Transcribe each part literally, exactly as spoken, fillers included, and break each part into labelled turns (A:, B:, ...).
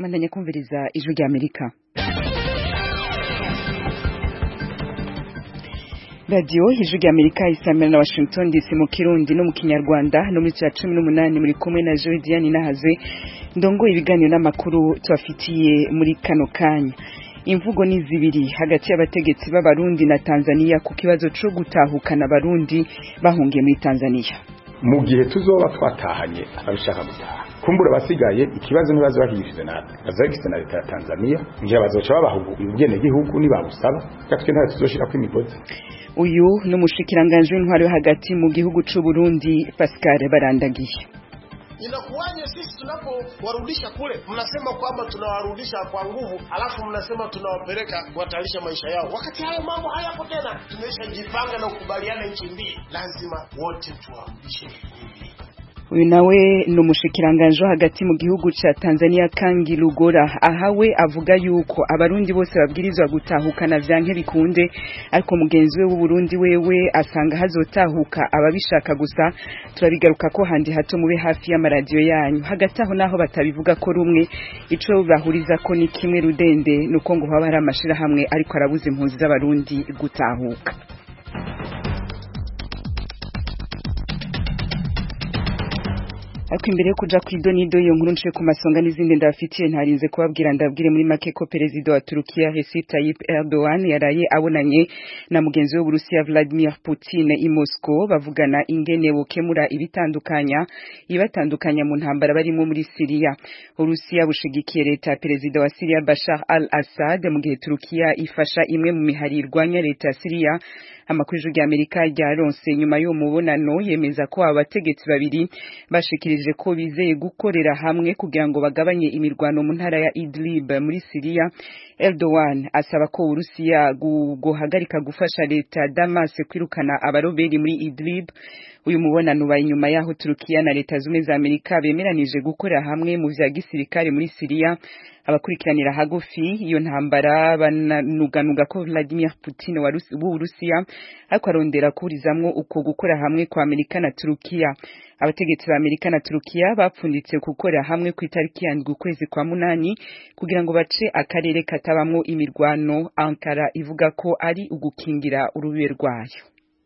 A: Mandanya kumviriza ijwi rya Amerika. Radio ijwi rya Amerika isamira na Washington D C mu Kirundi no mu Kinyarwanda no muri cumi n'umunani muri kumwe na Jodiane Nahazwe ndongo ibiganiro n'amakuru tubafitiye muri kano kanya. Imvugo ni zibiri hagati y'abategetsi b'Abarundi na Tanzania ku kibazo cyo gutahukana Abarundi bahungiye muri Tanzania.
B: Mu gihe tuzoba twatahanye abishaka gutaha kumbura basigaye ikibazo nibazo bakigishije na bazagise na leta ya Tanzania ngiye bazoca babahugu ubwene gihugu nibabusaba gatwe nta tuzoshira ku imigozi.
A: Uyu n'umushikiranganje w'intwaro hagati mu gihugu c'u Burundi Pascal Barandagiye.
C: Inakuwaje sisi tunapowarudisha kule mnasema kwamba tunawarudisha kwa nguvu alafu mnasema tunawapeleka kuhatarisha maisha yao wakati hayo mambo hayapo tena. Tumeshajipanga na kukubaliana nchi mbili lazima wote tuwarudishe.
A: Uyu nawe n'umushikiranganje hagati mu gihugu ca Tanzania Kangi Lugora ahawe avuga yuko Abarundi bose babwirizwa gutahukana vyanke bikunde ariko mugenzi we w'u Burundi wewe asanga hazotahuka ababishaka gusa. Turabigaruka ko handi hato mube hafi y'amaradiyo yanyu hagati aho naho batabivuga ko rumwe ico bahuriza ko ni kimwe rudende nuko ngo haba hari amashira hamwe ariko arabuza impunzi z'Abarundi gutahuka. Ariko imbere yo kuja kwidonido iyo nkuru nce ku masonga n'izindi ndafitiye ntarinze kubabwira ndabwire muri make ko perezida wa Turukiya Recep Tayyip Erdogan yaraye abonanye na mugenzi we Burusiya Vladimir Putin i Moscow bavugana ingene bokemura ibitandukanya ibatandukanya mu ntambara barimo muri Syria. Urusiya bushigikiye leta ya perezida wa Syria Bashar al-Assad mu gihe Turukiya ifasha imwe mu mihari irwanya leta ya Syria. Amakuru y'Ijwi Amerika ryaronse nyuma y'uwo mubonano yemeza ko abategetsi babiri bashikirije ko bizeye gukorera hamwe kugira ngo bagabanye imirwano mu ntara ya Idlib muri Syria. Erdogan asaba ko Urusiya guhagarika gufasha leta Damas kwirukana abaroberi muri Idlib. Uyu mubonano ubaye nyuma yaho Turukiya na leta zumwe za Amerika bemeranije gukorera hamwe mu vya gisirikare muri Syria. Abakurikiranira hagufi iyo ntambara bananuganuga ko Vladimir Putin wa Rusiya ariko arondera kurizamwo uko gukora hamwe kwa Amerika na Turukiya. Abategetsi ba Amerika na Turukiya bapfunditse gukora hamwe ku itariki ya ndwi kwezi kwa munani kugira ngo bace akarere katabamwo imirwano. Ankara ivuga ko ari ugukingira urubibe rwayo.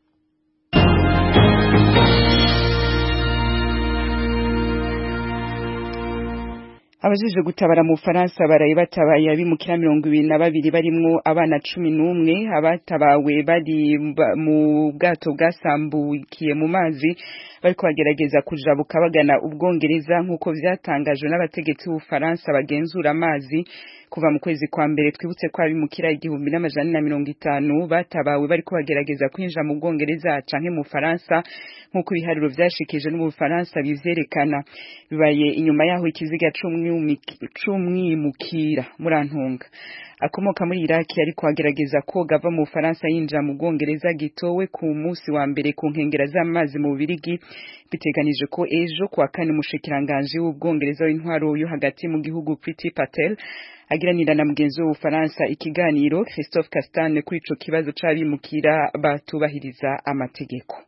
A: Abajije gutabara mu Faransa baraye batabaye abimukira mirongo ibiri na babiri barimwo abana cumi n'umwe abatabawe bari mu bwato bwasambukiye mu mazi bariko bagerageza kujabuka bagana Ubwongereza nk'uko vyatangajwe n'abategetsi b'u Faransa bagenzura amazi kuva mu kwezi kwa mbere. Twibutse ko abimukira igihumbi n'amajana na mirongo itanu batabawe bariko bagerageza kwinjira mu Bwongereza canke mu Faransa nk'uko ibiharuro vyashikije no mu Faransa bivyerekana. Bibaye inyuma yaho ikiziga c'umwimukira Murantunga akomoka muri Iraq ariko agerageza koga ava mu Faransa yinjira mu Bwongereza gitowe ku munsi wa mbere ku nkengera z'amazi mu Bubirigi. Biteganije ko ejo kwa kane umushikiranganje w'Ubwongereza w'intwaro yo hagati mu gihugu Priti Patel agiranira na mugenzi we w'Ufaransa ikiganiro Christophe Castagne kuri ico kibazo c'abimukira batubahiriza amategeko.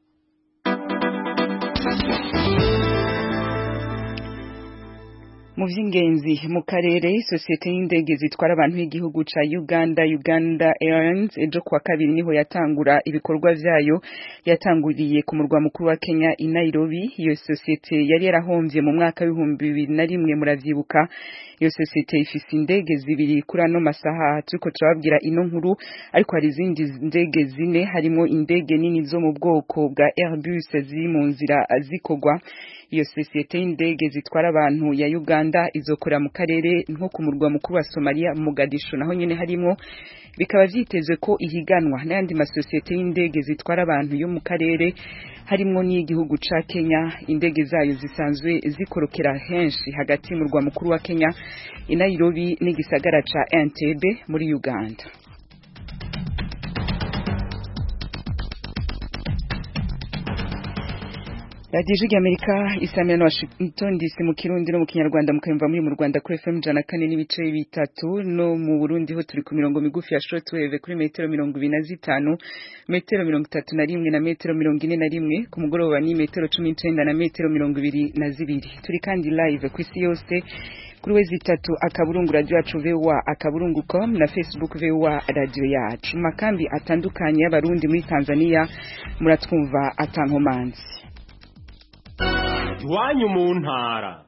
A: Mu vy'ingenzi mu karere societe y'indege zitwara abantu y'igihugu ca Uganda Uganda Airlines ejo kwa kabiri niho yatangura ibikorwa vyayo. Yatanguriye ku murwa mukuru wa Kenya i Nairobi. Iyo societe yari yarahomvye mu mwaka w'ibihumbi bibiri na rimwe muravyibuka. Iyo societe ifise indege zibiri kuri ano masaha tuko turababwira ino nkuru ariko hari izindi ndege zine harimo indege nini zo mu bwoko bwa Airbus ziri mu nzira zikogwa. Iyo societe y'indege zitwara abantu ya Uganda izokora mu karere nko ku murwa mukuru wa Somalia Mogadishu naho nyene harimo. Bikaba vyitezwe ko ihiganwa n'andi masosiyete y'indege zitwara abantu yo mu karere harimo n'igihugu ca Kenya. Indege zayo zisanzwe zikorokera henshi hagati mu murwa mukuru wa Kenya i Nairobi n'igisagara ca Entebbe muri Uganda. Radio Ijwi Amerika isamira na Washington D C mu Kirundi no mu Kinyarwanda mukayumva muri mu Rwanda kuri F M ijana na kane n'ibice bitatu no mu Burundi ho turi ku mirongo migufi ya shortwave kuri metero mirongo ibiri na zitanu metero mirongo itatu na rimwe na metero mirongo ine na rimwe ku mugoroba ni metero cumi n'icenda na metero mirongo ibiri na zibiri. Turi kandi live ku isi yose kuri wezi itatu akaburungu radio yacu V O A akaburungu com na Facebook V O A radio yacu. Makambi atandukanye y'abarundi muri Tanzania muratwumva atankomanzi.
D: Iwanyu mu ntara.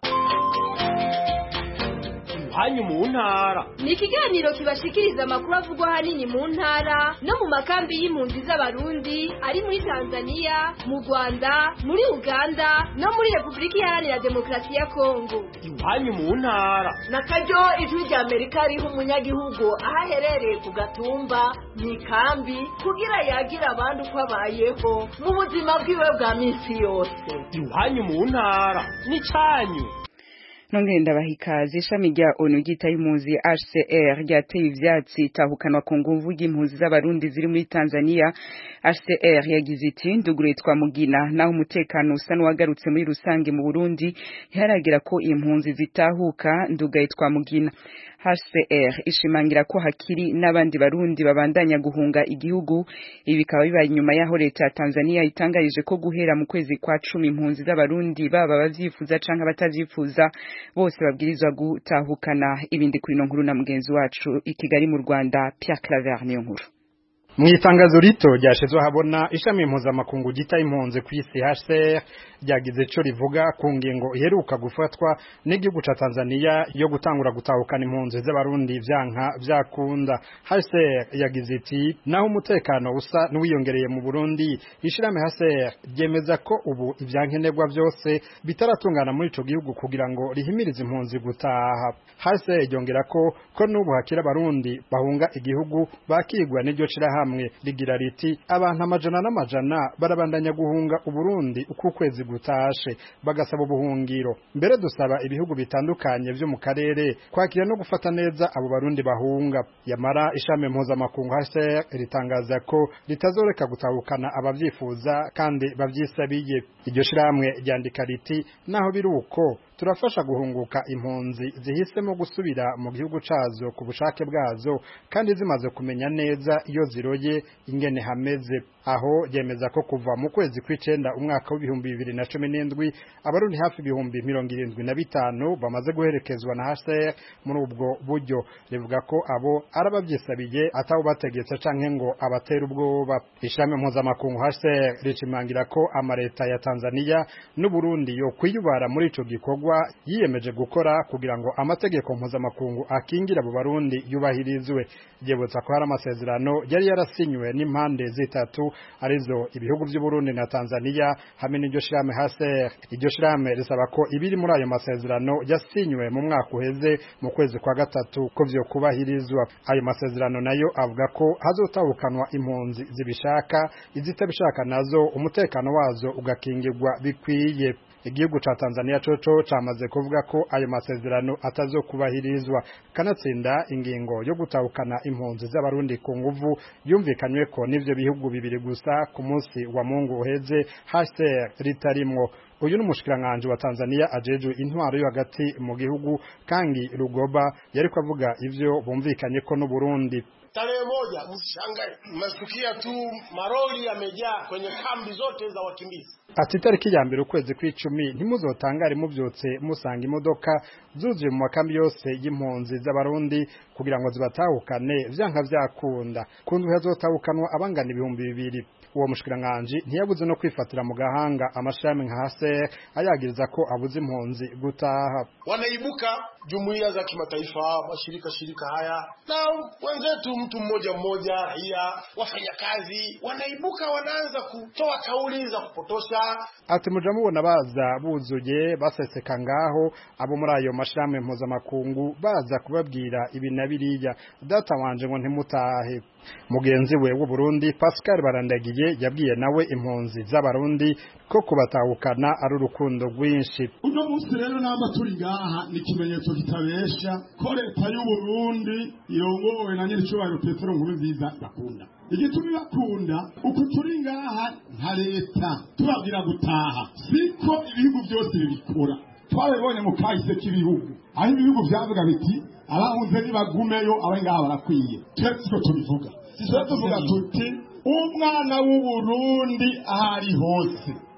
D: Iwanyu mu ntara.
E: Ni ikiganiro kibashikiriza amakuru avugwa hanini mu ntara no mu makambi y'impunzi z'abarundi ari muri Tanzania, mu Rwanda, muri Uganda no muri Republika Iharanira Demokarasi ya Kongo.
D: Iwanyu mu ntara.
F: Nakaryo ijwi rya Amerika riho umunyagihugu ahaherereye ku gatumba mu ikambi kugira yagira abandi uko abayeho mu buzima bwiwe bwa minsi yose.
D: Iwanyu mu ntara ni canyu.
A: Nongenda bahikaze ishami rya O N U gita y'impunzi H C R ryateye ivyatsi tahukanwa ku nguvu y'impunzi z'abarundi ziri muri Tanzania. H C R yagize iti ndugure twa mugina naho umutekano usa n'uwagarutse muri rusange mu Burundi iharagira ko impunzi zitahuka ndugaye twa mugina. H C R ishimangira ko hakiri n'abandi barundi babandanya guhunga igihugu. Ibi bikaba bibaye nyuma yaho leta ya Tanzania itangarije ko guhera mu kwezi kwa cumi impunzi z'abarundi baba bavyifuza canke batavyifuza bose babwirizwa gutahukana. Ibindi kuri no nkuru na mugenzi wacu i Kigali mu Rwanda Pierre Claver niyo nkuru.
G: Mu itangazo rito ryashizwe habona ishami mpuzamakungu gita impunzi ku isi H C R ryagize cyo rivuga ku ngingo iheruka gufatwa n'igihugu ca Tanzania yo gutangura gutahukana impunzi z'abarundi vyanka vyakunda. H C R yagize iti naho umutekano usa n'uwiyongereye mu Burundi ishirame H C R ryemeza ko ubu ivyankenerwa byose bitaratungana muri ico gihugu kugira ngo rihimirize impunzi gutaha. H C R yongera ko ko n'ubu hakira abarundi bahunga igihugu bakigwa n'iryo cira hamwe rigira riti abantu amajana n'amajana barabandanya guhunga uburundi uko kwezi gutashe bagasaba ubuhungiro. Mbere dusaba ibihugu bitandukanye byo mu karere kwakira no gufata neza abo barundi bahunga. Yamara ishame mpuzamakungu H C R ritangaza ko litazoreka gutahukana abavyifuza kandi bavyisabiye. Iryo shiramwe ryandika riti naho biruko turafasha guhunguka impunzi zihisemo gusubira mu gihugu cazo ku bushake bwazo kandi zimaze kumenya neza iyo ziroye ingene hameze. Aho yemeza ko kuva mu kwezi kw'icenda umwaka w'ibihumbi bibiri na cumi n'indwi abarundi hafi ibihumbi mirongo irindwi na bitanu bamaze guherekezwa na H C R muri ubwo buryo. Rivuga ko abo arabavyisabiye ataho bategetse canke ngo abatera ubwoba. Ishami mpuzamakungu H C R richimangira ko amareta ya Tanzania n'u Burundi yo kwiyubara muri ico gikorwa yiyemeje gukora kugira ngo amategeko mpuzamakungu akingira abo barundi yubahirizwe. Yebutsa ko hari amasezerano yari yarasinywe n'impande zitatu arizo ibihugu by'u Burundi na Tanzania hamwe n'iryo shirame H C R. Iryo shirame risaba ko ibiri muri ayo masezerano yasinywe mu mwaka uheze mu kwezi kwa gatatu ko vyo kubahirizwa. Ayo masezerano nayo avuga ko hazotahukanwa impunzi zibishaka, izitabishaka nazo umutekano wazo ugakingirwa bikwiye. Igihugu ca Tanzania coco camaze kuvuga ko ayo masezerano atazokubahirizwa. Kanatsinda ingingo yo gutahukana impunzi z'abarundi ku nguvu yumvikanywe ko n'ivyo bihugu bibiri gusa ku munsi wa Mungu uheze H C R ritarimwo. Uyu n'umushikiranganje wa Tanzania ajejwe intwaro yo hagati mu gihugu kandi Rugoba yariko avuga ivyo bumvikanye ko n'u Burundi.
C: Tarehe moja msishangae mnasikia tu maroli yamejaa kwenye kambi zote za wakimbizi.
G: Ati tariki ya mbere ukwezi kw'icumi ntimuzotangare muvyotse musanga imodoka zuzuye mu makambi yose y'impunzi z'abarundi kugira ngo zibatahukane vyanka vyakunda. Kundu hazotahukanwa abangana ibihumbi bibiri. Uwo mushikiranganje ntiyabuze no kwifatira mu gahanga amashami nka H C R ayagiriza ko abuze impunzi gutaha.
C: Wanaibuka jumuiya za kimataifa, mashirika shirika haya na wenzetu mtu mmoja mmoja raia wafanyakazi wanaibuka wanaanza kutoa kauli za kupotosha.
G: Ati muja mubona baza buzuye baseseka ngaho abo muri ayo mashami mpuzamakungu baza kubabwira ibi na biriya data wanje ngo ntimutahe. Mugenzi we w'u Burundi Pascal Barandagiye yabwiye nawe impunzi z'abarundi ko kubatahukana ari urukundo rwinshi.
H: Uno munsi rero namba turi ngaha ni kimenyetso kitabesha ko leta y'u Burundi irongowe na nyiricubahiro Petero Nkurunziza bakunda. Igitumi bakunda uko turi ngaha nka leta tubabwira gutaha siko ibihugu byose bibikora. Twabibonye mu kahise k'ibihugu aho ibihugu byavuga biti abahunze nibagumeyo abengaha barakwiye. Twese tubivuga. Sisi tuvuga tuti umwana w'u Burundi ahari hose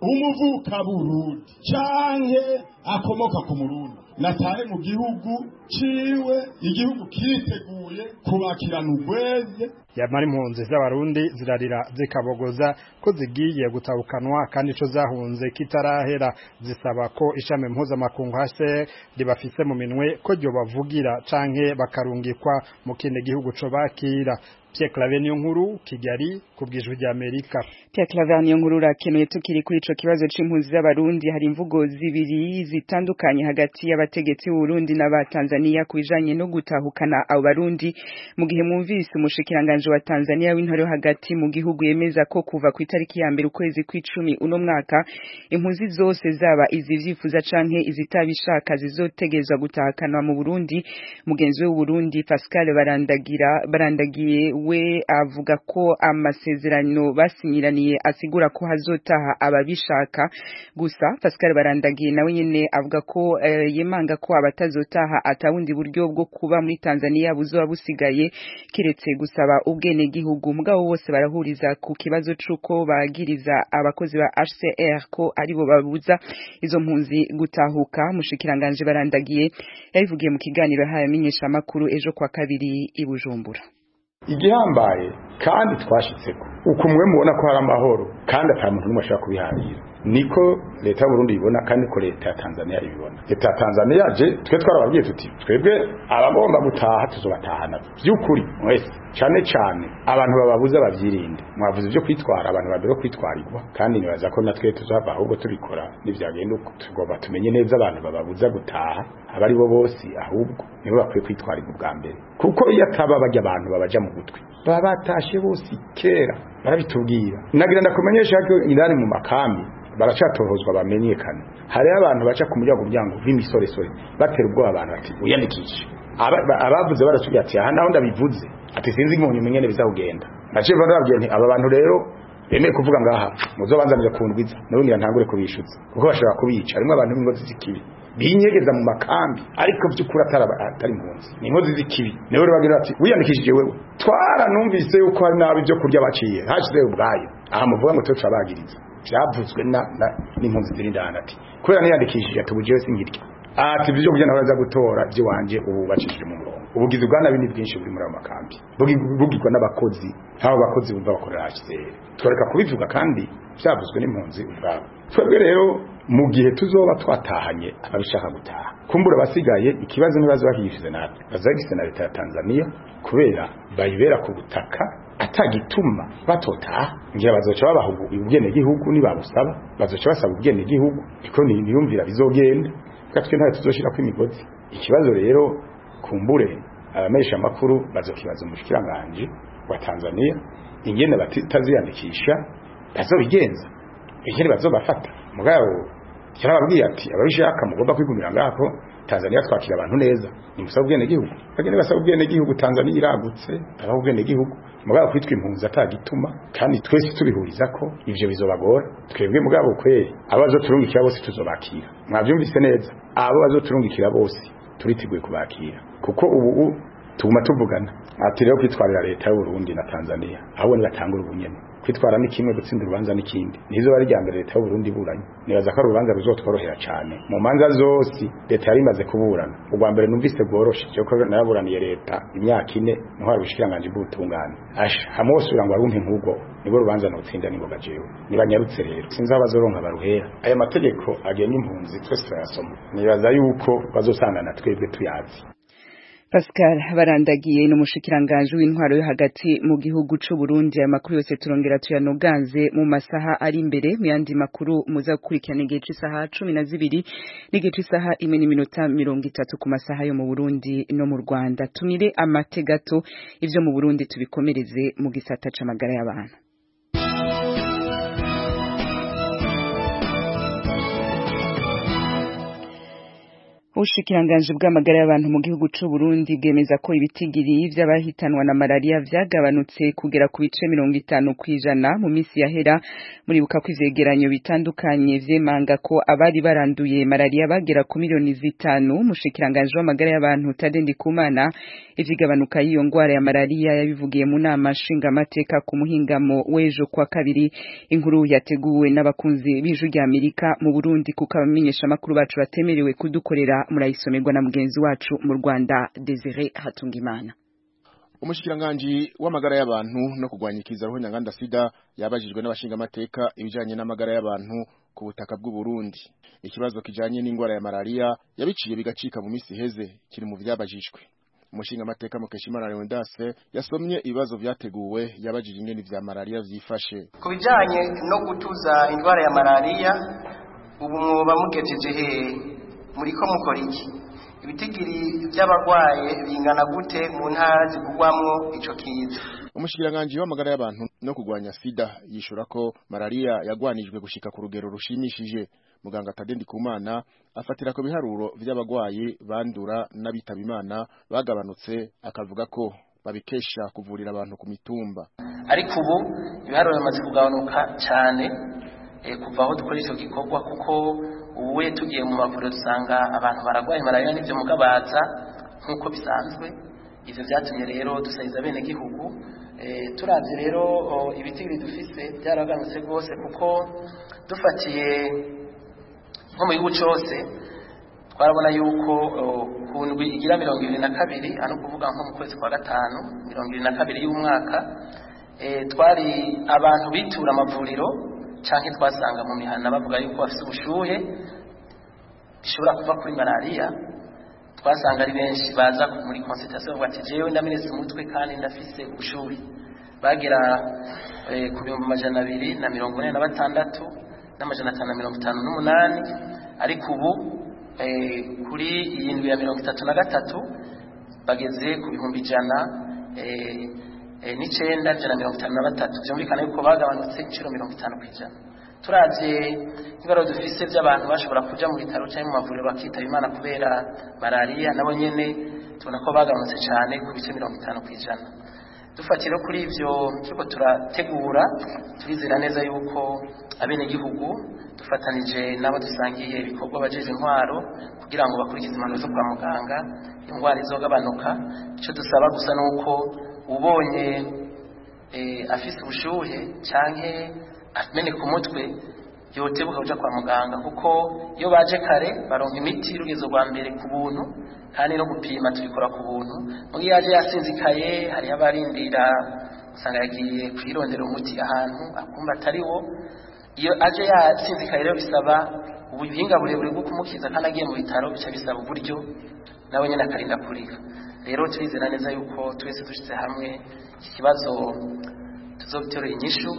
H: umuvuka Burundi canke akomoka ku Murundi natahe mu gihugu ciwe igihugu kiteguye kubakirana ubweze.
G: Yamara impunzi z'abarundi zirarira zikabogoza ko zigiye gutahukanwa kandi ico zahunze kitarahera, zisaba ko ishami mpuzamakungu H C R ribafise mu minwe ko ryo bavugira canke bakarungikwa mu kindi gihugu co bakira. Pierre Claver Niyonkuru, Kigali, kubwijwe rya Amerika.
A: Pierre Claver Niyonkuru rakenuye tukiri kuri ico kibazo c'impunzi z'abarundi. Hari imvugo zibiri zitandukanye hagati y'abategetsi b'u Burundi n'aba Tanzania kubijanye no gutahukana abo barundi, mu gihe mwumvise umushikiranganje wa Tanzania w'intore hagati mu gihugu yemeza ko kuva ku itariki ya mbere ukwezi kw'icumi uno mwaka impunzi zose zaba izivyifuza canke izitabishaka zizotegezwa gutahakanwa mu Burundi. Mugenzi w'u Burundi Pascal Barandagira barandagiye we avuga ko amasezerano basinyiraniye asigura ko hazotaha ababishaka gusa. Pascal Barandagiye nawe nyene avuga ko uh, yemanga ko abatazotaha atawundi buryo bwo kuba muri Tanzania buzoba busigaye kiretse gusaba ubwene gihugu. Mugabo bose barahuriza ku kibazo c'uko bagiriza abakozi ba H C R ko aribo babuza izo mpunzi gutahuka. Mushikiranganje Barandagiye yabivugiye mu kiganiro haya menyesha makuru ejo kwa kabiri i Bujumbura.
B: Igihambaye kandi twashitseko ukumwe mubona ko hari amahoro kandi atamuntu numwe ashaka kubiharira niko leta y'u Burundi ibona kandi ko leta ya Tanzania ibibona. Leta ya Tanzania je twe twarababwiye tuti twebwe abagomba gutaha tuzobatahana by'ukuri mwese cyane cyane abantu bababuza bavyirinde. Mwavuze byo kwitwara abantu babero kwitwarirwa kandi nibaza ko natwe tuzava ahubwo tubikora nivyagenda uko tugomba tumenye neza abantu bababuza gutaha abari bo bose ahubwo nibo bakwiye kwitwarirwa ubwa mbere, kuko iyo ataba bajya abantu babaja mu gutwi baba batashe bose kera barabitubwira. Nagira ndakumenyesha ko indani mu makambi baracatohozwa bamenyekana. Hari abantu baca ku muryango byango b'imisoresore batera ubwo abantu ati uyandikishe abavuze barasubiye ati aha naho ndabivuze ati sinzi ngo nyumenyene bizagenda. Naje barabwiye nti aba bantu rero bemeye kuvuga ngaha muzobanzanira kundwiza nawe ngira ntangure kubishutsa kuko bashaka kubica. Harimo abantu b'ingozi zikibi binyegeza mu makambi ariko by'ukuri atari atari impunzi ni inkozi zikibi. Nawe bagira ati wiyandikishije wewe twara numvise yuko hari nabi byo kurya baciye hashize ubwayo aha muvuga ngo twe abagiriza byavuzwe na n'impunzi zirindana ati kubera niyandikishije atubuje singirya ati byo kujya nabaza gutora byo wanje ubu bacishije mu murongo. Ubugizi bwa nabi ni bwinshi buri muri amakambi bugirwa n'abakozi habo bakozi bumva bakorera H C R. Twareka kubivuga kandi byavuzwe n'impunzi ubwabo. Twebwe rero mu gihe tuzoba twatahanye ababishaka gutaha kumbura basigaye ikibazo nibazo bahishize natwe bazagise na leta ya Tanzania kubera bayibera ku butaka atagituma batotaha. Ngira bazoca babahugu ubwene gihugu nibabusaba bazoca basaba ubwene gihugu iko niyumvira bizogenda katwe nta tuzoshira ku imigozi. Ikibazo rero kumbure abamesha makuru bazokibaza umushikiranganje wa Tanzania ingene bataziyandikisha bazobigenza ingene bazobafata. Mugabo cyarababwiye ati ababishaka mugomba kwigumira ngako Tanzania twakira abantu neza nimusaba ubwene gihugu bagene basaba ubwene gihugu. Tanzania iragutse aba ubwene gihugu mugabo kwitwa impunzi atagituma kandi twese tubihuriza ko ivyo bizobagora. Twebwe mugabo kweri abazo turungikira bose tuzobakira. Mwavyumvise neza abo bazoturungikira bose turiteguye kubakira kuko ubu tuguma tuvugana ati rero kwitwarira leta y'u Burundi na Tanzania abo ni batangura ubunyene kwitwara ni kimwe gutsinda urubanza n'ikindi. Nizo bari ryambere leta y'u Burundi buranye nibaza ko urubanza ruzotworohera cyane mu manza zose leta yari imaze kuburana. Ubwa mbere numvise bworoshe cyo ko naburaniye leta imyaka ine ntwara ubushikiranganje bw'ubutungane asha hamosura ngo arumpe nk'ubwo nibo rubanza n'utsinda ningoga jewe nibanyarutse rero sinzi abazoronka baruhera. Aya mategeko agena impunzi twese turayasoma nibaza yuko bazosangana twebwe tuyazi.
A: Pascal Barandagiye n'umushikiranganje w'intwaro yo hagati mu gihugu c'u Burundi. Amakuru yose turongera tuyanoganze mu masaha ari imbere mu yandi makuru muza gukurikirana igihe c'isaha cumi na zibiri n'igihe c'isaha imwe n'iminota mirongo itatu ku masaha yo mu Burundi no mu Rwanda. Tumire amategato ivyo mu Burundi tubikomereze mu gisata c'amagara y'abantu. Ubushikiranganje bw'amagara y'abantu mu gihugu c'u Burundi bwemeza ko ibitigiri vy'abahitanwa na malaria vyagabanutse kugera ku bice mirongo itanu kw'ijana mu misi yahera. Muribuka ko ivyegeranyo bitandukanye vyemanga ko abari baranduye malaria bagera ku miliyoni zitanu. Umushikiranganje w'amagara y'abantu Tade Ndikumana ivyigabanuka y'iyo ngwara ya malaria yabivugiye mu nama nshingamateka ku muhingamo w'ejo kwa kabiri. Inkuru yateguwe n'abakunzi b'Ijwi ry'Amerika mu Burundi kuko abamenyesha makuru bacu batemerewe kudukorera murayisomerwa na mugenzi wacu mu Rwanda Desire Hatungimana.
I: Umushikiranganje w'amagara y'abantu no kugwanya ikizaroho nyanganda sida yabajijwe n'abashinga amateka ibijanye n'amagara y'abantu ku butaka bw'u Burundi. Ikibazo kijanye n'ingwara ya malaria yabiciye bigacika mu misi heze kiri mu vyabajijwe. Umushinga amateka Mukeshimana Leonidas yasomye ibibazo vyateguwe yabajije ingene vya malaria vyifashe.
J: Ku bijanye no gutuza ingwara ya malaria ubu mwoba mugejeje he muri ko mukora iki? Ibitigiri by'abagwaye bingana gute mu ntara zivugwamwo ico kiza?
I: Umushikiranganje w'amagara y'abantu no kugwanya sida yishura ko malaria yagwanijwe gushika ku rugero rushimishije. Muganga Tade Ndikumana afatira ko biharuro vy'abagwayi bandura n'abitaba Imana bagabanutse, akavuga ko babikesha kuvurira abantu ku mitumba.
J: Ariko ubu ibiharuro bimaze kugabanuka cyane e, kuva aho dukora ico gikorwa, kuko uwe tugiye mu mavuriro dusanga abantu baragwaye malaria n'ivyo mugabaza nkuko bisanzwe. Ivyo vyatumye rero dusayiza bene gihugu e, turavye rero ibitigiri dufise byaraganutse rwose, kuko dufatiye nko mu gihugu cyose twarabona yuko ku ndwi igira mirongo ibiri na kabiri, ano kuvuga nko mu kwezi kwa gatanu mirongo ibiri na kabiri y'umwaka, e, twari abantu bitura amavuriro canke twasanga mu mihana bavuga yuko bafise ubushuhe bishobora kuva kuri malaria. Twasanga ari benshi baza muri consultation bavuga ati jewe ndamenetse umutwe kandi ndafise ubushuhe, bagira e, ku bihumbi amajana abiri na mirongo ine na batandatu n'amajana atanu na mirongo itanu n'umunani. Ariko ubu e, kuri iyi ndwi ya mirongo itatu na gatatu bageze ku bihumbi ijana e, e, n'icenda ijana mirongo itanu na batatu. Vyumvikana yuko bagabanutse incuro mirongo itanu kw'ijana. Turavye ingaro dufise by'abantu bashobora kuja mu bitaro cyangwa mu mavuriro bakitaba Imana kubera malaria, nabo nyene tubona ko bagabanutse cyane ku bice mirongo itanu kw'ijana. Dufatira kuri ivyo turiko turategura, turizera neza yuko abene gihugu dufatanije nabo dusangiye ibikorwa bajeje intwaro kugira ngo bakurikize impanuro zo kwa muganga ingwara izogabanuka. Ico dusaba gusa nuko ubonye e, afise ubushuhe canke amene ku mutwe yotebuka kuja kwa muganga, kuko iyo baje kare baronka imiti y'urugezo rwa mbere ku buntu, kandi no gupima tubikora ku buntu. Mugihe yaje yasinzikaye hari abarindira usanga yagiye kwirondera umuti ahantu akumva atariwo. Iyo aje yasinzikaye rero bisaba ubuhinga burebure bwo kumukiza, kandi agiye mu bitaro bica bisaba uburyo nawe nyene akarinda kurira. Rero turizera neza yuko twese dushitse hamwe iki kibazo tuzobitorera inyishu,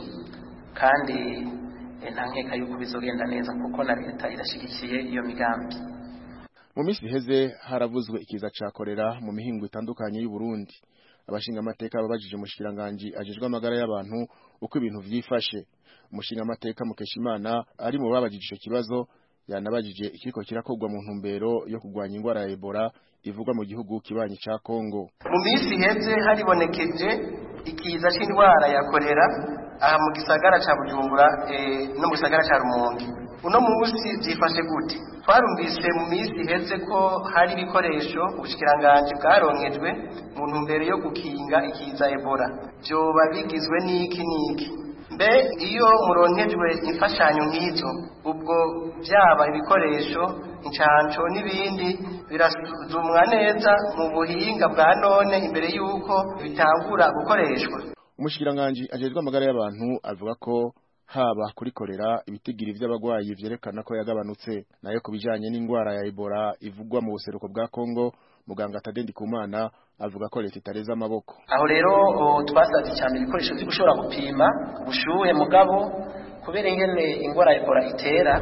J: kandi nta nkeka yuko bizogenda neza kuko na leta irashigikiye iyo migambi.
I: Mu misi heze haravuzwe ikiza ca kolera mu mihingo itandukanye y'u Burundi. Abashinga amateka babajije umushikiranganje ajejwe amagara y'abantu uko ibintu vyifashe. Umushinga amateka Mukeshimana ari mu babajije ico kibazo yanabajije ikiriko kirakogwa mu ntumbero yo kugwanya ingwara ya Ebola ivugwa mu gihugu kibanyi ca Kongo.
J: Mu misi heze haribonekeje ikiza c'indwara ya kolera aha mu gisagara ca Bujumbura e, no mu gisagara ca Rumonge. Uno musi vyifashe gute? Twarumvise mu misi heze ko hari ibikoresho ubushikiranganje bwaronkejwe mu ntumbero yo gukinga ikiza Ebola. Vyoba bigizwe n'iki n'iki? Mbe iyo muronkejwe imfashanyo nk'izo, ubwo byaba ibikoresho, incanco n'ibindi birasuzumwa neza mu buhinga bwa none imbere yuko bitangura gukoreshwa?
I: Umushikiranganje ajejwe amagara y'abantu avuga ko haba kuri kolera ibitigiri vy'abagwayi vyerekana ko yagabanutse, nayo kubijanye n'ingwara ya Ebola ivugwa mu buseruko bwa Kongo muganga Tade Ndikumana avuga ko leta itareza amaboko.
J: Aho rero twasavye cyane ibikoresho byo gushobora gupima ubushuhe mugabo kubera ingene ingwara ya Ebola itera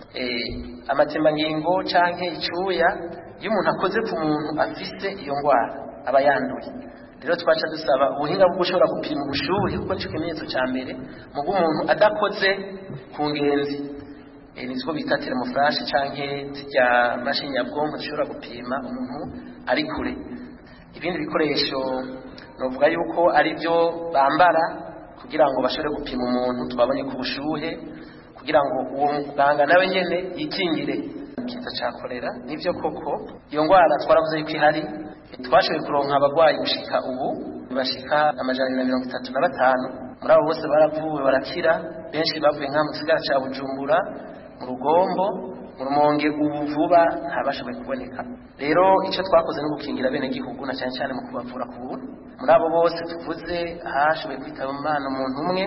J: eh amatembangingo canke icuya iyo umuntu akoze ku muntu afise iyo ngwara aba yanduye. Rero twacha dusaba ubuhinga bwo gushobora gupima ubushuhe kuko nico kimenyetso ca mbere mu umuntu adakoze ku ngenzi e, nizwo bita thermoflash canke zirya mashini nyabwonko zishobora gupima umuntu ari kure. Ibindi bikoresho novuga yuko ari byo bambara kugira ngo bashobore gupima umuntu twabonye ku bushuhe kugira ngo uwo muganga nawe nyene yikingire kiza ca kolera. Nivyo koko iyo ngwara twaravuze yuko ihari, twashoboye kuronka abagwayi gushika ubu bashika amajana na mirongo itatu na batanu. Muri abo bose baravuwe barakira, benshi bavuye nka mu kisigara ca Bujumbura, mu Rugombo, mu Rumonge, ubu vuba ntabashoboye kuboneka. Rero ico twakoze no gukingira bene gihugu na cyane cyane mu kubavura ku buntu. Muri abo bose tuvuze hashoboye kwitaba Imana umuntu umwe.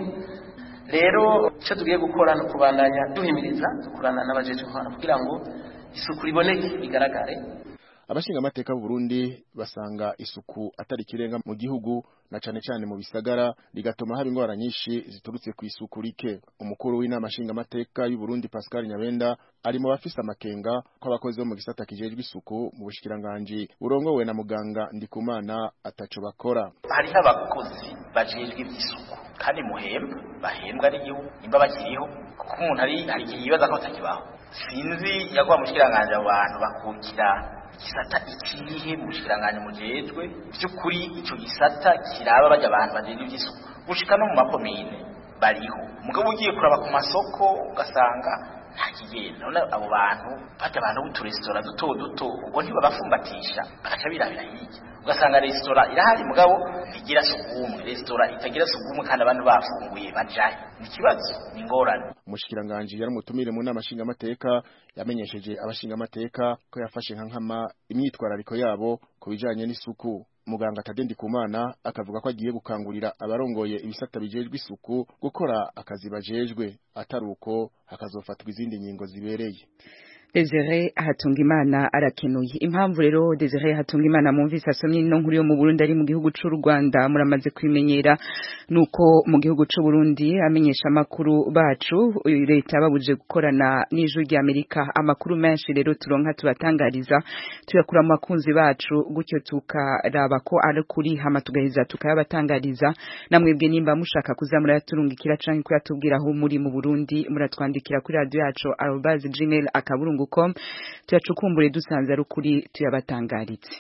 J: Rero ico tugiye gukora no kubandanya duhimiriza dukorana n'abajeje intwaro kugira ngo isuku riboneke bigaragare.
I: Abashinga amateka b'u Burundi basanga isuku atari kirenga mu gihugu na cane cane mu bisagara ligatuma haba ingwara nyinshi ziturutse ku isuku rike. Umukuru w'inama nshinga amateka y'u Burundi Pascal Nyabenda ari mu bafise amakenga ko abakozi bo mu gisata kijejwe isuku mu bushikiranganje burongowe na muganga Ndikumana ataco bakora.
K: Hari abakozi bajejwe iby'isuku kandi muhemba bahembwa n'igihugu imba bakiriho kuko umuntu ari hari ikibazo ko takibaho. Sinzi yagwa mushikiranganje abantu bakukira gisata ikihe mushikiranganje mujejwe by'ukuri ico gisata kiraba bajya abantu bajejwe iby'isuku gushika no mu makomine bariho. Mugabo ugiye kuraba ku masoko ugasanga nta kigenda. None abo bantu bata abantu b'uturestora duto duto ubwo ntibabafumbatisha bakaca birabira hirya ugasanga restaurant irahari mugabo ntigira sugumwe, restaurant itagira sugumwe kandi abantu bafunguye bajaye. Ni kibazo ni ngorane.
I: Umushikiranganje yari mutumire mu nama nshinga amateka yamenyesheje abashinga amateka ko yafashe nka nkama imyitwarariko yabo kubijanye n'isuku. Muganga Tadendi Kumana akavuga ko agiye gukangurira abarongoye ibisata bijejwe isuku gukora akazi bajejwe ataruko hakazofatwa izindi nyingo zibereye.
A: Desire Hatungimana arakenuye. Impamvu rero Desire Hatungimana mumvise asomye no nkuru yo mu Burundi ari mu gihugu c'u Rwanda muramaze kwimenyera nuko mu gihugu c'u Burundi amenyesha makuru bacu leta babuje gukorana n'ijwi rya Amerika. Amakuru menshi rero turonka tubatangariza tuyakura mu makunzi bacu gutyo tukaraba ko ari kuri hama tugaheza tukayabatangariza. Namwebwe nimba mushaka kuzamura yaturungikira canke ko yatubwira aho muri mu Burundi muratwandikira kuri radio yacu arobase gmail akaburungu com tuyacukumbure dusanze ari ukuri tuyabatangaritse.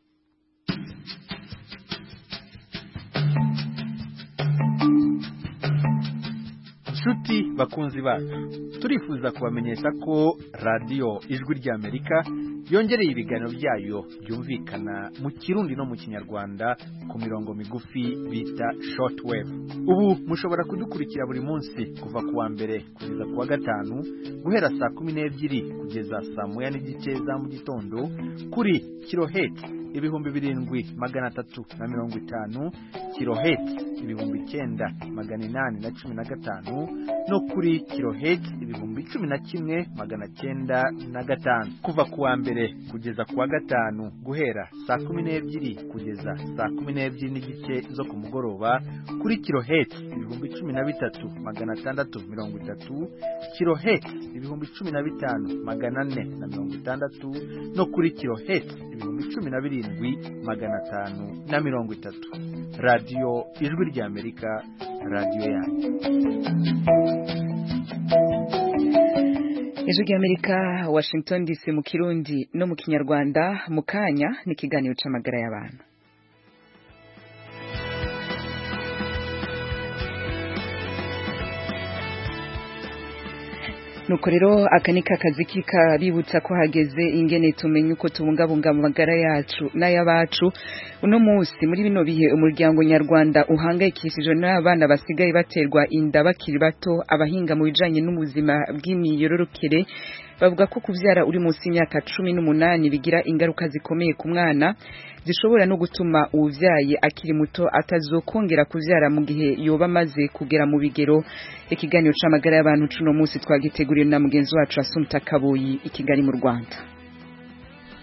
L: Nshuti bakunzi bacu turifuza kubamenyesha ko radio Ijwi rya Amerika yongereye ibiganiro byayo byumvikana mu Kirundi no mu Kinyarwanda ku mirongo migufi bita shortwave. Ubu mushobora kudukurikira buri munsi kuva kuwa mbere kugeza kuwa gatanu guhera saa kumi n'ebyiri kugeza saa moya n'igice za mu gitondo kuri kilohertz ibihumbi birindwi magana atatu na mirongo itanu, kilohertz ibihumbi icyenda magana inani na cumi na gatanu no kuri kilohertz ibihumbi cumi na kimwe magana cyenda na gatanu. Kuva kuwa mbere kugeza kuwa gatanu guhera saa kumi n'ebyiri kugeza saa kumi n'ebyiri n'igice zo ku mugoroba kuri kilohertz ibihumbi cumi na bitatu magana atandatu mirongo itatu, kilohertz ibihumbi cumi na bitanu magana ane na mirongo itandatu no kuri kilohertz ibihumbi cumi na birindwi magana atanu na mirongo itatu. Radio Ijwi rya Amerika, radio yanyu.
A: Ijwi rya Amerika, Washington D C mu Kirundi no mu Kinyarwanda. Mukanya ni kiganiro c'amagara y'abantu. Nuko rero akanika kazi kikabibutsa ko hageze ingene tumenye uko tubungabunga amagara yacu n'ayabacu. Uno munsi muri bino bihe umuryango nyarwanda uhangayikishijwe n'abana basigaye baterwa inda bakiri bato. Abahinga mu bijanye n'ubuzima bw'imiyororokere bavuga ko kuvyara uri munsi y'imyaka cumi n'umunani bigira ingaruka zikomeye ku mwana, zishobora no gutuma uvyaye akiri muto atazokongera kuvyara mu gihe yoba maze kugera mu bigero. Ikiganiro c'amagara y'abantu cuno munsi twagiteguriye na mugenzi wacu Asumta Kaboyi i Kigali mu Rwanda.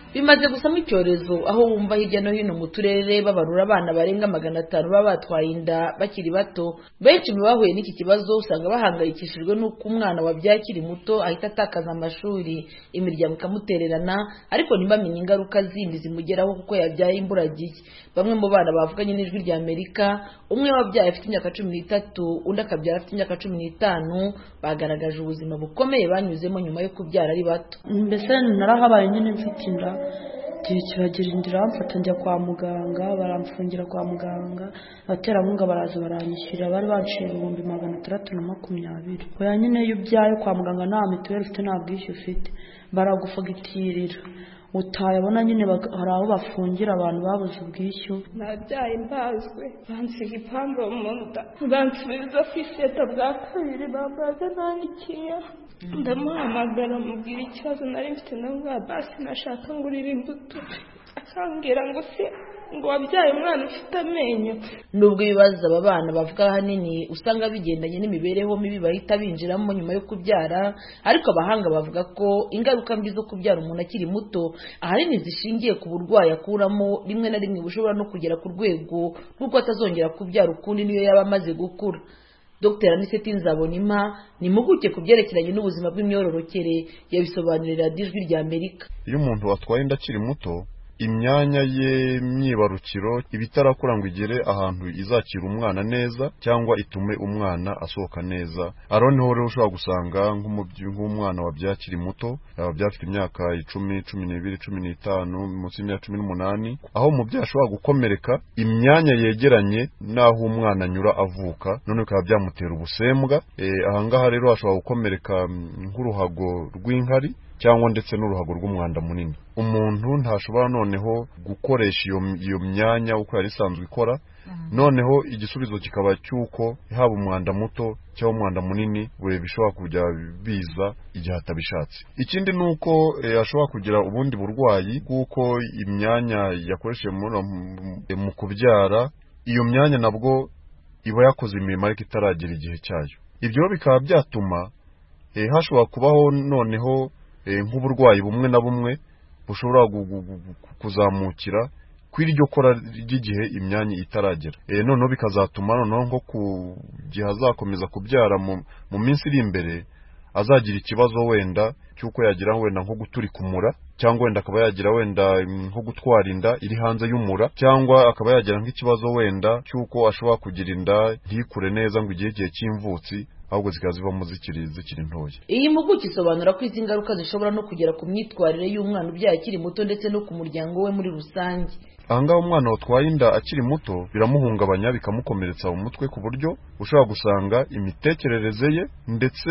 M: bimaze gusama icyorezo aho wumva hirya no hino mu turere babarura abana barenga magana atanu baba batwaye inda bakiri bato. Benshi mu bahuye n'iki kibazo usanga bahangayikishijwe n'uko umwana wabyaye akiri muto ahita atakaza amashuri, imiryango ikamutererana ariko ntibamenye ingaruka zindi zimugeraho kuko yabyaye imburagihe. Bamwe mu bana bavuganye n'Ijwi rya Amerika, umwe wabyaye afite imyaka cumi n'itatu undi akabyara afite imyaka cumi n'itanu, bagaragaje ubuzima bukomeye banyuzemo nyuma yo kubyara ari bato.
N: Mbese narahabaye nyine mfite inda, igihe kiragira indira bamfata njya kwa muganga, baramfungira kwa muganga, abaterankunga baraza baranyishyurira, bari banciye ibihumbi magana atandatu na makumyabiri. Oya nyine iyo ubyaye kwa muganga nta mituweli ufite nta bwishyu ufite, baragufagitirira utayabona nyine hari aho bafungira abantu babuze ubwishyu.
O: Nabyaye mbazwe, bansiga ipamba mu nda, bansubiza ku iseta bwa kabiri, bambaza nandikiye ndamuhamagara mubwira ikibazo nari mfite, ndavuga basi nashaka ngurira imbuto, akambwira ngo se ngo wabyaye umwana ufite amenyo.
M: Nubwo ibibazo aba bana bavuga ahanini usanga bigendanye n'imibereho mibi bahita binjiramo nyuma yo kubyara, ariko abahanga bavuga ko ingaruka mbi zo kubyara umuntu akiri muto ahanini zishingiye ku burwayi akuramo, rimwe na rimwe bushobora no kugera ku rwego rw'uko atazongera kubyara ukundi niyo yaba amaze gukura. Dr Aniseti Nzabonimpa ni impuguke ku byerekeranye n'ubuzima bw'imyororokere, yabisobanurira Ijwi rya Amerika.
P: Iyo umuntu atwaye inda akiri muto, imyanya ye myibarukiro ibitarakora ngo igere ahantu izakira umwana neza cyangwa itume umwana asohoka neza. Aroneho rero ushobora gusanga nk'umwana wabyakiri muto, yabyafite imyaka icumi, cumi n'ibiri, cumi n'itanu, munsi y'imyaka cumi n'umunani, aho umubyeyi ashobora gukomereka imyanya yegeranye n'aho umwana anyura avuka, none bikaba byamutera ubusembwa. E, ahangaha rero ashobora gukomereka nk'uruhago rw'inkari cyangwa ndetse n'uruhago rw'umwanda munini. Umuntu ntashobora noneho gukoresha iyo iyo myanya uko yari isanzwe ikora, noneho igisubizo kikaba cyuko haba umwanda muto cyangwa umwanda munini we bishobora kujya biza igihe atabishatse. Ikindi nuko e, ashobora kugira ubundi burwayi kuko imyanya yakoresheje mu kubyara, iyo myanya nabwo iba yakoze imirimo ariko itaragira igihe cyayo. Ibyo bikaba byatuma e, hashobora kubaho noneho nk'uburwayi bumwe na bumwe bushobora kuzamukira kw'iryo kora ry'igihe imyanya itaragera. E, noneho bikazatuma noneho nko ku gihe azakomeza kubyara mu minsi iri imbere azagira ikibazo wenda cyuko yagira wenda nko guturika umura, cyangwa wenda akaba yagira wenda nko gutwara inda iri hanze y'umura, cyangwa akaba yagira nk'ikibazo wenda cyuko ashobora kugira inda ntikure neza ngo igihe gihe cy'imvutsi ahubwo zikazivamo zikiri zikiri ntoya.
M: Iyi mpuguke isobanura ko izi ngaruka zishobora no kugera ku myitwarire y'umwana ubyaye akiri muto ndetse no ku muryango we muri rusange.
P: Ahangaha umwana watwaye inda akiri muto biramuhungabanya bikamukomeretsa mu mutwe ku buryo ushobora gusanga imitekerereze ye ndetse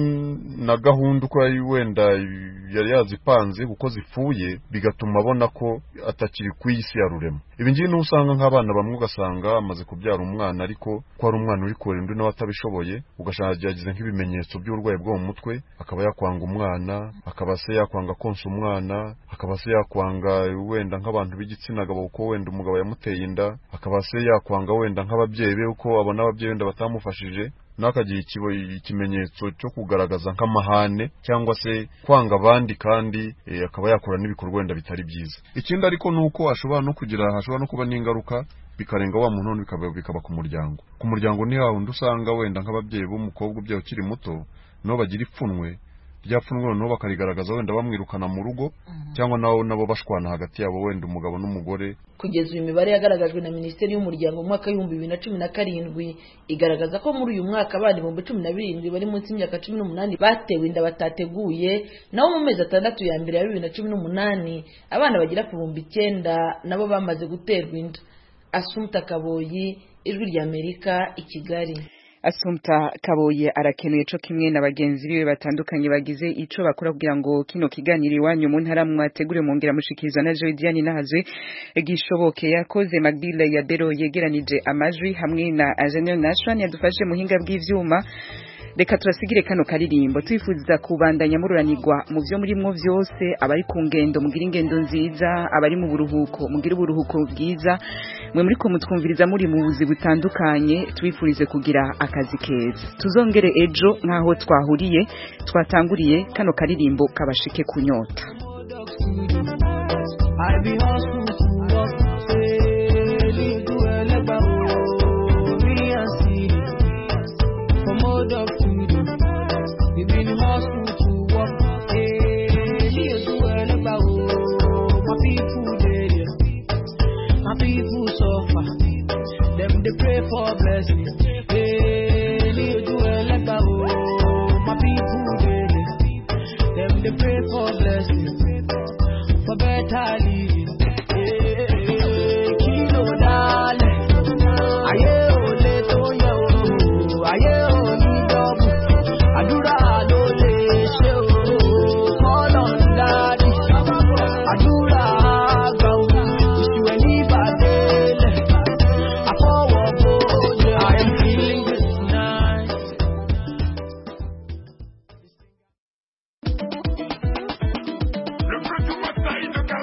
P: na gahunda uko wenda yari yazipanze kuko zipfuye, bigatuma abona ko atakiri ku isi ya rurema. Ibi ngibi ni usanga nk'abana bamwe ugasanga amaze kubyara umwana ariko ko ari umwana uri kure undi nawe atabishoboye, ugasanga yagize nk'ibimenyetso by'uburwayi bwo mu mutwe, akaba yakwanga umwana, akaba se yakwanga konsa umwana, akaba se yakwanga wenda nk'abantu b'igitsina gabo uko wenda umugabo yamuteye inda, akaba se yakwanga wenda nk'ababyeyi be uko abona ababyeyi wenda batamufashije, nakagiye ikimenyetso cyo kugaragaza nk'amahane cyangwa se kwanga abandi kandi e, akaba yakora n'ibikorwa wenda bitari byiza. Ikindi ariko nuko ashobora no kugira hashobora no kuba n'ingaruka bikarenga wa muntu bikaba bikaba ku muryango. Ku muryango ni hawo ndusanga wenda nk'ababyeyi b'umukobwa ubyaye ukiri muto no bagira ipfunwe ryapfunwe no bakarigaragaza wenda bamwirukana mu rugo, cyangwa nawo nabo bashwana hagati yabo wenda umugabo n'umugore.
M: Kugeza uyu mibare yagaragajwe na Minisiteri y'Umuryango mu mwaka w'ibihumbi bibiri na cumi na karindwi igaragaza ko muri uyu mwaka abana ibihumbi cumi na birindwi bari munsi y'imyaka cumi n'umunani batewe inda batateguye, naho mu mezi atandatu ya mbere ya bibiri na cumi n'umunani abana bagira ku bihumbi icyenda nabo bamaze guterwa inda. Assumpta Kaboyi, Ijwi rya Amerika, i Kigali.
A: Assumpta Kaboye arakenuye cyo kimwe na bagenzi biwe batandukanye bagize ico bakora kugira ngo kino kiganiro iwanyu mu ntara mwategure mongera mushikiriza na Joy Diane nahaze gishoboke. Yakoze Magdile ya Bero yegeranije amajwi hamwe na Engineer Nation yadufashe muhinga bw'ivyuma. Reka turasigire kano karirimbo twifuza kubandanya mururanirwa mu byo muri mwo byose, abari ku ngendo mugira ingendo nziza, abari mu buruhuko mugira uburuhuko bwiza, mwe muri ko mutwumviriza muri mu buzi butandukanye twifurize kugira akazi keza. Tuzongere ejo nkaho twahuriye twatanguriye kano karirimbo kabashike kunyota.
Q: for blessings. Hey, you do it like a oh, my people, they, them they pray for blessings, for better.